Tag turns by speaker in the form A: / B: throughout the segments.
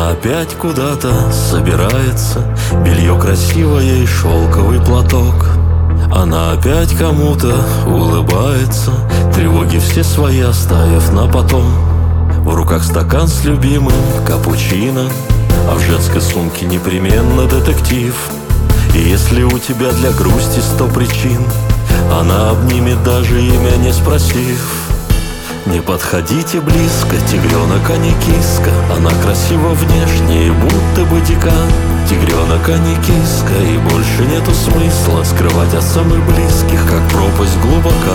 A: Она опять куда-то собирается, белье красивое и шелковый платок. Она опять кому-то улыбается, тревоги все свои оставив на потом. В руках стакан с любимым капучино, а в женской сумке непременно детектив. И если у тебя для грусти 100 причин, она обнимет, даже имя не спросив. Не подходите близко, тигренок, а не киска. Она красива внешне и будто бы дика. Тигренок, а не киска, и больше нету смысла скрывать от самых близких, как пропасть глубока.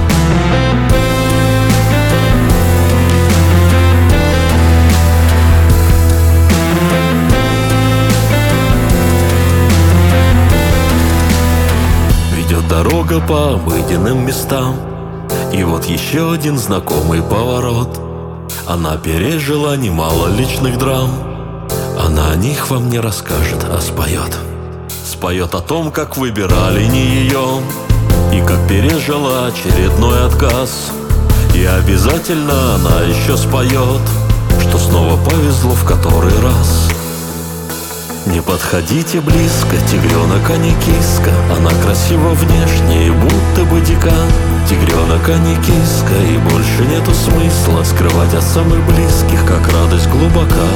A: Ведет дорога по обыденным местам, и вот еще один знакомый поворот. Она пережила немало личных драм. Она о них вам не расскажет, а споет. Споет о том, как выбирали не ее, и как пережила очередной отказ. И обязательно она еще споет, что снова повезло в который раз. Не подходите близко, тигренок, а не киска. Она красива внешне и будто бы дика. Тигренок, а не киска, и больше нету смысла скрывать от самых близких, как радость глубока.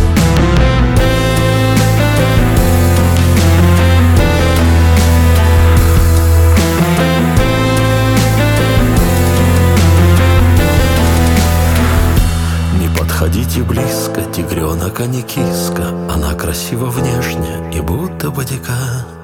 A: Не подходите близко, тигренок, а не киска. Она красива внешне и будто бы дика.